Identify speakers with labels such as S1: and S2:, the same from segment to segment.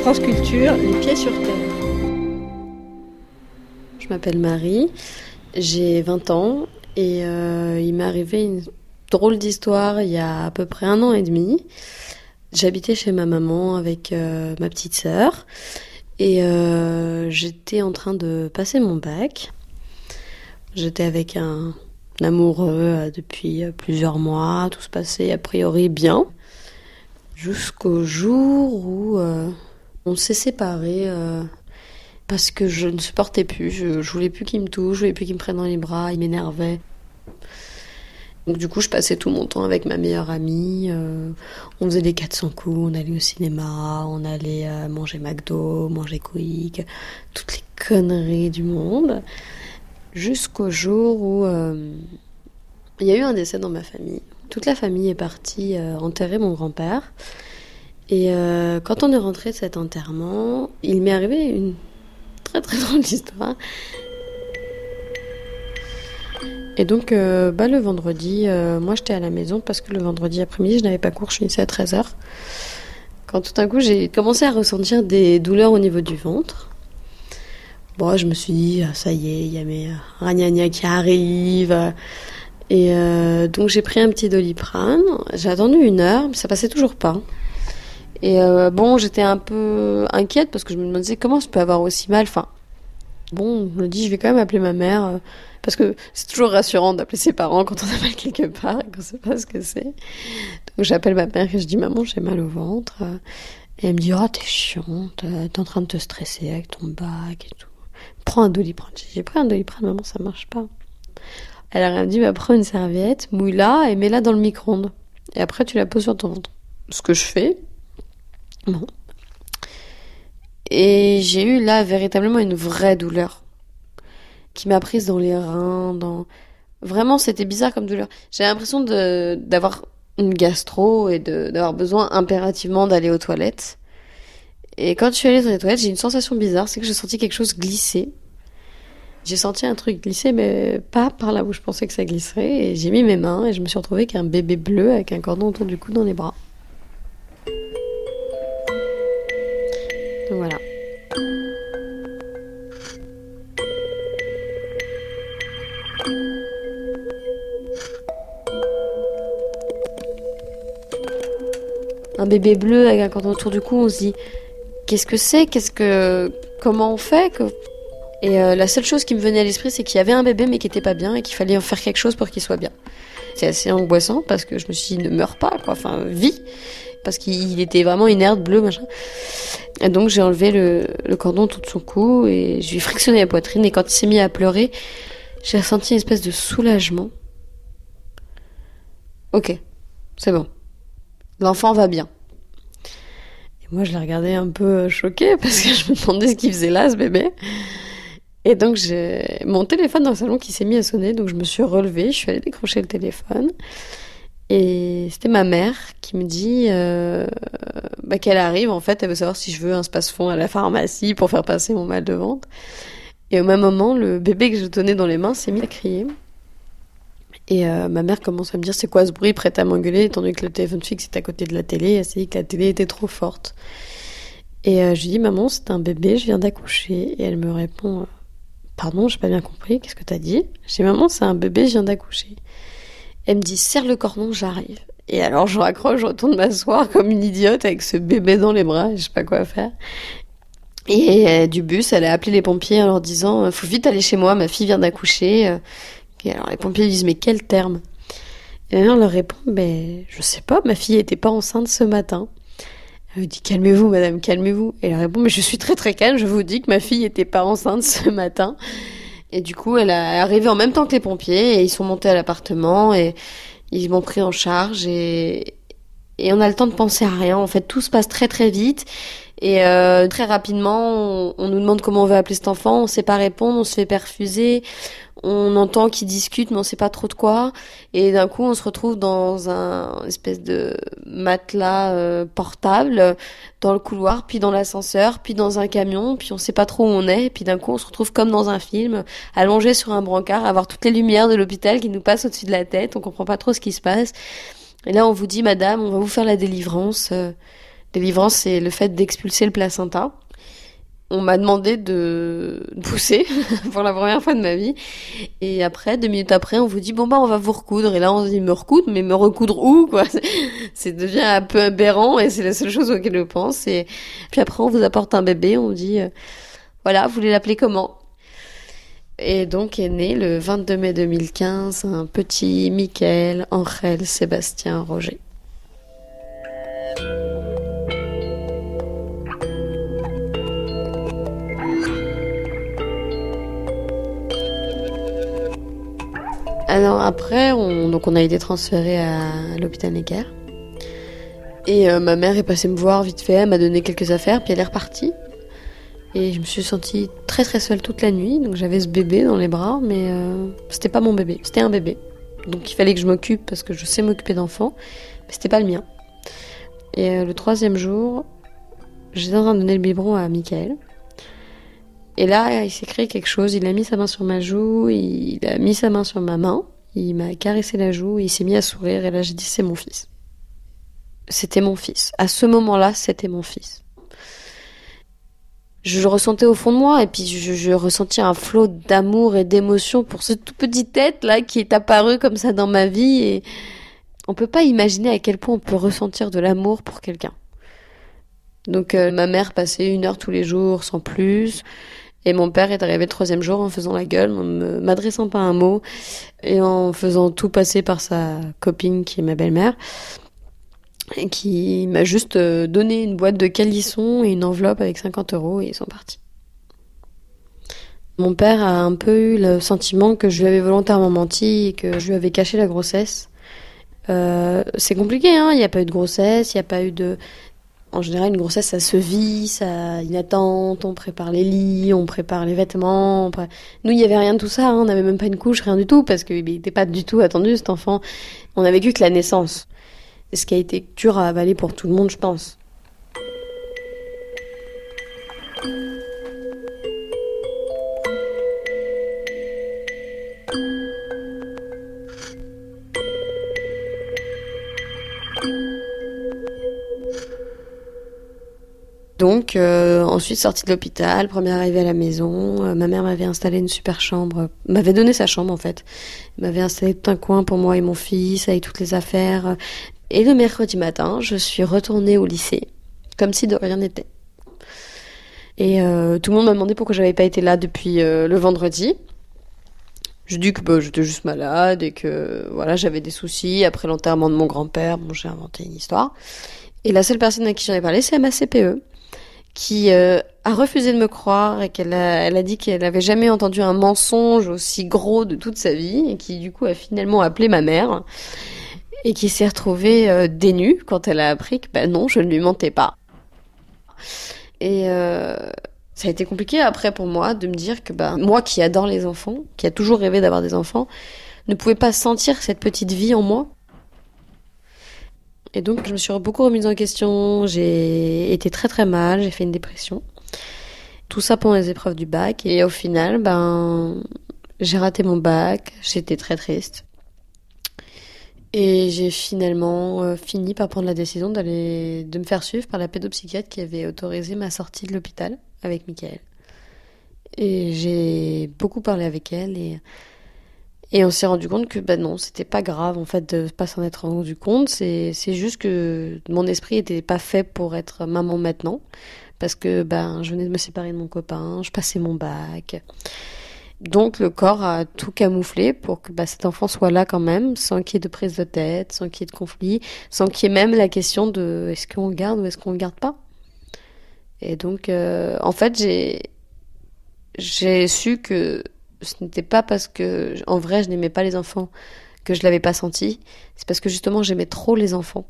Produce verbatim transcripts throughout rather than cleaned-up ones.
S1: France Culture, les pieds sur terre. Je m'appelle Marie, j'ai vingt ans et euh, il m'est arrivé une drôle d'histoire il y a à peu près un an et demi. J'habitais chez ma maman avec euh, ma petite sœur et euh, j'étais en train de passer mon bac. J'étais avec un, un amoureux euh, depuis plusieurs mois, tout se passait a priori bien, jusqu'au jour où euh, on s'est séparés euh, parce que je ne supportais plus, je, je voulais plus qu'il me touche, je voulais plus qu'il me prenne dans les bras, il m'énervait. Donc du coup, je passais tout mon temps avec ma meilleure amie. Euh, on faisait des quatre cents coups, on allait au cinéma, on allait euh, manger McDo, manger Quick, toutes les conneries du monde. Jusqu'au jour où euh, il y a eu un décès dans ma famille. Toute la famille est partie euh, enterrer mon grand-père. Et euh, quand on est rentré de cet enterrement, il m'est arrivé une très très drôle histoire. Et donc, euh, bah, le vendredi, euh, moi j'étais à la maison parce que le vendredi après-midi, je n'avais pas cours, je finissais à treize heures. Quand tout d'un coup, j'ai commencé à ressentir des douleurs au niveau du ventre. Bon, je me suis dit, ça y est, il y a mes ragnagnas qui arrivent. Et euh, donc, j'ai pris un petit Doliprane. J'ai attendu une heure, mais ça passait toujours pas. Et euh, bon, j'étais un peu inquiète parce que je me demandais comment je peux avoir aussi mal. Enfin, bon, je me dis, je vais quand même appeler ma mère. Euh, Parce que c'est toujours rassurant d'appeler ses parents quand on a mal quelque part et qu'on sait pas ce que c'est. Donc j'appelle ma mère et je dis « Maman, j'ai mal au ventre ». Et elle me dit « Oh, t'es chiante, t'es en train de te stresser avec ton bac et tout. Prends un Doliprane ». J'ai pris un Doliprane, maman, ça marche pas. Alors elle me dit bah, « Prends une serviette, mouille-la et mets-la dans le micro-ondes. Et après, tu la poses sur ton ventre. » Ce que je fais. Bon. Et j'ai eu là véritablement une vraie douleur qui m'a prise dans les reins, dans... Vraiment, c'était bizarre comme douleur. J'avais l'impression de, d'avoir une gastro et de, d'avoir besoin impérativement d'aller aux toilettes. Et quand je suis allée dans les toilettes, j'ai une sensation bizarre, c'est que j'ai senti quelque chose glisser. J'ai senti un truc glisser, mais pas par là où je pensais que ça glisserait. Et j'ai mis mes mains et je me suis retrouvée avec un bébé bleu avec un cordon autour du cou dans les bras. Donc voilà. Un bébé bleu avec un cordon autour du cou, on se dit qu'est-ce que c'est, qu'est-ce que, comment on fait que... Et euh, la seule chose qui me venait à l'esprit, c'est qu'il y avait un bébé mais qui était pas bien et qu'il fallait en faire quelque chose pour qu'il soit bien. C'est assez angoissant parce que je me suis dit ne meurs pas, quoi, enfin vis, parce qu'il était vraiment inerte, bleu, machin. Et donc j'ai enlevé le, le cordon autour de son cou et je lui ai frictionné la poitrine et quand il s'est mis à pleurer, j'ai ressenti une espèce de soulagement. Ok, c'est bon. L'enfant va bien. Et moi, je l'ai regardé un peu choquée parce que je me demandais ce qu'il faisait là, ce bébé. Et donc, j'ai mon téléphone dans le salon qui s'est mis à sonner. Donc, je me suis relevée, je suis allée décrocher le téléphone. Et c'était ma mère qui me dit euh, bah, qu'elle arrive. En fait, elle veut savoir si je veux un space-fond à la pharmacie pour faire passer mon mal de ventre. Et au même moment, le bébé que je tenais dans les mains s'est mis à crier. Et euh, ma mère commence à me dire c'est quoi ce bruit, prête à m'engueuler, étant donné que le téléphone fixe est à côté de la télé. Elle s'est dit que la télé était trop forte. Et euh, je lui dis maman, c'est un bébé, je viens d'accoucher. Et elle me répond pardon, j'ai pas bien compris, qu'est-ce que t'as dit? Je dis maman, c'est un bébé, je viens d'accoucher. Elle me dit serre le cordon, j'arrive. Et alors je raccroche, je retourne m'asseoir comme une idiote avec ce bébé dans les bras, je sais pas quoi faire. Et euh, du bus, elle a appelé les pompiers en leur disant faut vite aller chez moi, ma fille vient d'accoucher. Et alors les pompiers disent mais quel terme? Et la mère leur répond ben je sais pas, ma fille était pas enceinte ce matin. Elle me dit calmez-vous madame, calmez-vous. Et elle répond mais je suis très très calme, je vous dis que ma fille était pas enceinte ce matin. Et du coup elle est arrivée en même temps que les pompiers et ils sont montés à l'appartement et ils m'ont pris en charge et et on a le temps de penser à rien. En fait tout se passe très très vite. Et euh, très rapidement, on, on nous demande comment on veut appeler cet enfant, on sait pas répondre, on se fait perfuser, on entend qu'ils discutent mais on sait pas trop de quoi. Et d'un coup, on se retrouve dans un espèce de matelas euh, portable dans le couloir, puis dans l'ascenseur, puis dans un camion, puis on sait pas trop où on est. Et puis d'un coup, on se retrouve comme dans un film, allongé sur un brancard, à voir toutes les lumières de l'hôpital qui nous passent au-dessus de la tête. On comprend pas trop ce qui se passe. Et là, on vous dit, madame, on va vous faire la délivrance. Euh, Délivrance, c'est le fait d'expulser le placenta. On m'a demandé de pousser pour la première fois de ma vie. Et après, deux minutes après, on vous dit, bon bah, on va vous recoudre. Et là, on se dit, me recoudre, mais me recoudre où, quoi? C'est devient un peu aberrant et c'est la seule chose auquel je pense. Et puis après, on vous apporte un bébé, on dit, euh, voilà, vous voulez l'appeler comment? Et donc est né le vingt-deux mai deux mille quinze un petit Michael Angel Sébastien Roger. Alors après, on, donc on a été transféré à l'hôpital Necker. Et euh, ma mère est passée me voir vite fait, elle m'a donné quelques affaires, puis elle est repartie. Et je me suis sentie très très seule toute la nuit, donc j'avais ce bébé dans les bras, mais euh, c'était pas mon bébé, c'était un bébé. Donc il fallait que je m'occupe, parce que je sais m'occuper d'enfants, mais c'était pas le mien. Et euh, le troisième jour, j'étais en train de donner le biberon à Michael. Et là, il s'est créé quelque chose, il a mis sa main sur ma joue, il a mis sa main sur ma main, il m'a caressé la joue, il s'est mis à sourire, et là j'ai dit c'est mon fils. C'était mon fils. À ce moment-là, c'était mon fils. Je le ressentais au fond de moi, et puis je, je ressentais un flot d'amour et d'émotion pour ce tout petit être là qui est apparu comme ça dans ma vie, et on peut pas imaginer à quel point on peut ressentir de l'amour pour quelqu'un. Donc euh, ma mère passait une heure tous les jours sans plus. Et mon père est arrivé le troisième jour en faisant la gueule, en ne m'adressant pas un mot, et en faisant tout passer par sa copine qui est ma belle-mère, et qui m'a juste donné une boîte de calissons et une enveloppe avec cinquante euros, et ils sont partis. Mon père a un peu eu le sentiment que je lui avais volontairement menti et que je lui avais caché la grossesse. Euh, c'est compliqué, hein, il n'y a pas eu de grossesse, il n'y a pas eu de... En général, une grossesse, ça se vit, ça a une attente, on prépare les lits, on prépare les vêtements. On pré... Nous, il n'y avait rien de tout ça, hein, on n'avait même pas une couche, rien du tout, parce qu'il n'était pas du tout attendu, cet enfant. On a vécu que la naissance. Ce qui a été dur à avaler pour tout le monde, je pense. Donc, euh, ensuite sortie de l'hôpital, première arrivée à la maison, euh, ma mère m'avait installé une super chambre, m'avait donné sa chambre en fait, m'avait installé tout un coin pour moi et mon fils, avec toutes les affaires. Et le mercredi matin, je suis retournée au lycée, comme si de rien n'était. Et euh, tout le monde m'a demandé pourquoi j'avais pas été là depuis euh, le vendredi. Je dis que bah, j'étais juste malade et que voilà, j'avais des soucis après l'enterrement de mon grand-père. Bon, j'ai inventé une histoire. Et la seule personne à qui j'en ai parlé, c'est ma C P E, qui euh, a refusé de me croire et qu'elle a, elle a dit qu'elle avait jamais entendu un mensonge aussi gros de toute sa vie, et qui du coup a finalement appelé ma mère et qui s'est retrouvée euh, dénue quand elle a appris que bah non, je ne lui mentais pas. Et euh, ça a été compliqué après pour moi de me dire que bah moi qui adore les enfants, qui a toujours rêvé d'avoir des enfants, ne pouvais pas sentir cette petite vie en moi. Et donc je me suis beaucoup remise en question, j'ai été très très mal, j'ai fait une dépression. Tout ça pendant les épreuves du bac, et au final, ben j'ai raté mon bac, j'étais très triste. Et j'ai finalement euh, fini par prendre la décision d'aller de me faire suivre par la pédopsychiatre qui avait autorisé ma sortie de l'hôpital avec Michael. Et j'ai beaucoup parlé avec elle, et Et on s'est rendu compte que bah non, c'était pas grave en fait de pas s'en être rendu compte. C'est c'est juste que mon esprit était pas fait pour être maman maintenant, parce que ben je venais de me séparer de mon copain, je passais mon bac. Donc le corps a tout camouflé pour que bah, cet enfant soit là quand même, sans qu'il y ait de prise de tête, sans qu'il y ait de conflit, sans qu'il y ait même la question de est-ce qu'on le garde ou est-ce qu'on le garde pas. Et donc euh, en fait j'ai j'ai su que ce n'était pas parce que, en vrai, je n'aimais pas les enfants que je l'avais pas senti. C'est parce que justement, j'aimais trop les enfants.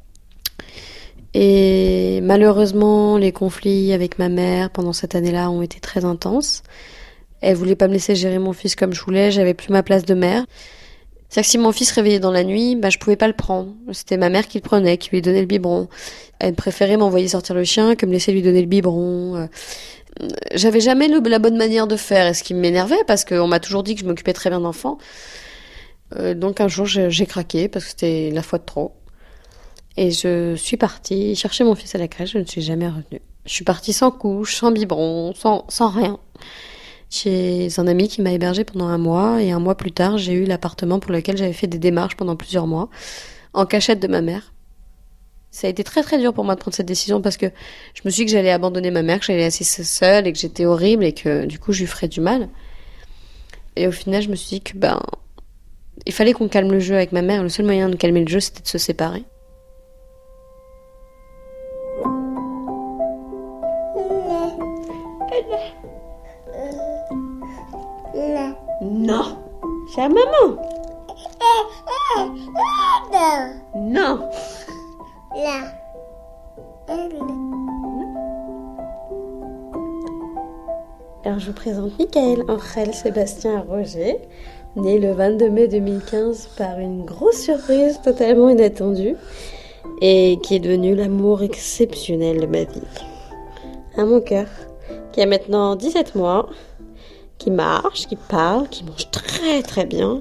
S1: Et malheureusement, les conflits avec ma mère pendant cette année-là ont été très intenses. Elle voulait pas me laisser gérer mon fils comme je voulais. J'avais plus ma place de mère. C'est-à-dire que si mon fils réveillait dans la nuit, bah, je pouvais pas le prendre. C'était ma mère qui le prenait, qui lui donnait le biberon. Elle préférait m'envoyer sortir le chien que me laisser lui donner le biberon. J'avais jamais le, la bonne manière de faire, et ce qui m'énervait parce qu'on m'a toujours dit que je m'occupais très bien d'enfants. Euh, donc un jour j'ai, j'ai craqué parce que c'était la fois de trop. Et je suis partie chercher mon fils à la crèche, je ne suis jamais revenue. Je suis partie sans couche, sans biberon, sans, sans rien. Chez un ami qui m'a hébergée pendant un mois, et un mois plus tard, j'ai eu l'appartement pour lequel j'avais fait des démarches pendant plusieurs mois, en cachette de ma mère. Ça a été très très dur pour moi de prendre cette décision parce que je me suis dit que j'allais abandonner ma mère, que j'allais la laisser seule et que j'étais horrible et que du coup je lui ferais du mal. Et au final, je me suis dit que ben, il fallait qu'on calme le jeu avec ma mère. Le seul moyen de calmer le jeu, c'était de se séparer. Non. C'est à maman. Non. Alors je vous présente Michael, Angel, Sébastien et Roger, né le vingt-deux mai deux mille quinze par une grosse surprise totalement inattendue et qui est devenu l'amour exceptionnel de ma vie. À mon cœur, qui a maintenant dix-sept mois, qui marche, qui parle, qui mange très très bien.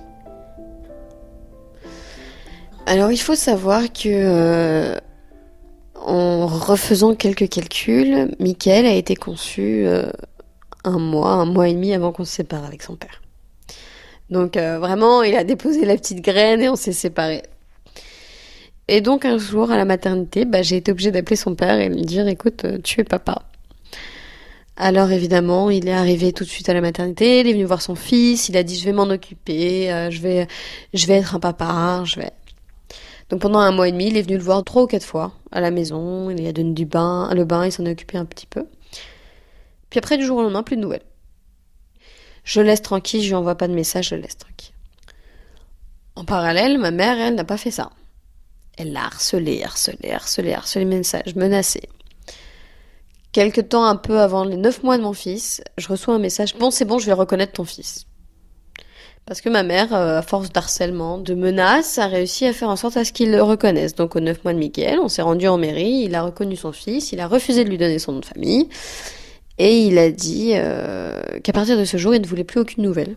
S1: Alors il faut savoir que euh, en refaisant quelques calculs, Michael a été conçu euh, un mois, un mois et demi avant qu'on se sépare avec son père. Donc euh, vraiment, il a déposé la petite graine et on s'est séparés. Et donc un jour à la maternité, bah, j'ai été obligée d'appeler son père et lui dire « Écoute, tu es papa ». Alors évidemment, il est arrivé tout de suite à la maternité, il est venu voir son fils, il a dit « Je vais m'en occuper, euh, je vais, je vais être un papa, je vais... » Donc pendant un mois et demi, il est venu le voir trois ou quatre fois à la maison, il lui a donné du bain, le bain, il s'en est occupé un petit peu. Puis après, du jour au lendemain, plus de nouvelles. Je le laisse tranquille, je lui envoie pas de message, je le laisse tranquille. En parallèle, ma mère, elle, n'a pas fait ça. Elle l'a harcelé, harcelé, harcelé, harcelé, messages, menacé. Quelque temps un peu avant les neuf mois de mon fils, je reçois un message « Bon, c'est bon, je vais reconnaître ton fils ». Parce que ma mère, euh, à force d'harcèlement, de menaces, a réussi à faire en sorte à ce qu'il le reconnaisse. Donc, aux neuf mois de Mickaël, on s'est rendu en mairie, il a reconnu son fils, il a refusé de lui donner son nom de famille, et il a dit euh, qu'à partir de ce jour, il ne voulait plus aucune nouvelle.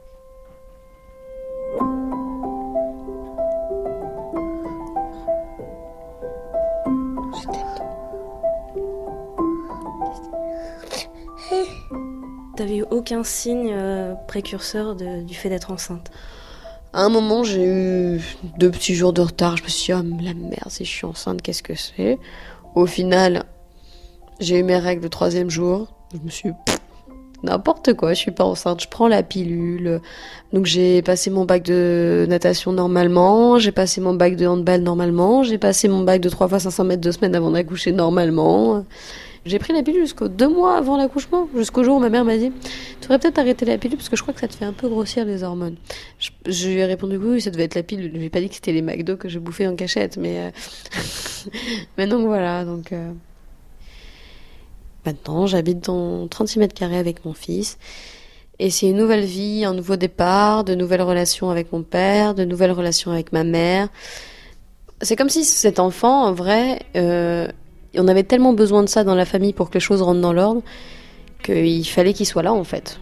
S1: Je t'aime.
S2: T'avais eu aucun signe euh, précurseur de, du fait d'être enceinte?
S1: À un moment, j'ai eu deux petits jours de retard. Je me suis dit, oh la merde, si je suis enceinte, qu'est-ce que c'est? Au final, j'ai eu mes règles le troisième jour. Je me suis dit, n'importe quoi, je suis pas enceinte. Je prends la pilule. Donc j'ai passé mon bac de natation normalement. J'ai passé mon bac de handball normalement. J'ai passé mon bac de trois fois cinq cents mètres deux semaines avant d'accoucher normalement. J'ai pris la pilule jusqu'aux deux mois avant l'accouchement, jusqu'au jour où ma mère m'a dit « Tu devrais peut-être arrêter la pilule parce que je crois que ça te fait un peu grossir les hormones. » Je, je lui ai répondu « Oui, ça devait être la pilule. » Je lui ai pas dit que c'était les McDo que je bouffais en cachette, mais... Euh... mais donc voilà, donc... Euh... Maintenant, j'habite dans trente-six mètres carrés avec mon fils. Et c'est une nouvelle vie, un nouveau départ, de nouvelles relations avec mon père, de nouvelles relations avec ma mère. C'est comme si cet enfant, en vrai... Euh... on avait tellement besoin de ça dans la famille pour que les choses rentrent dans l'ordre qu'il fallait qu'il soit là en fait.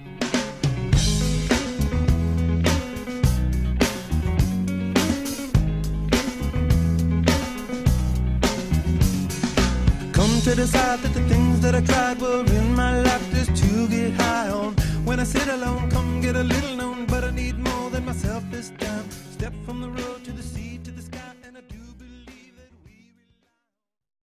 S1: Come to decide that the things that I tried were in my life just to get high on. When I sit alone, come get a little known, but I need more than myself this time. Step from the road to the sea.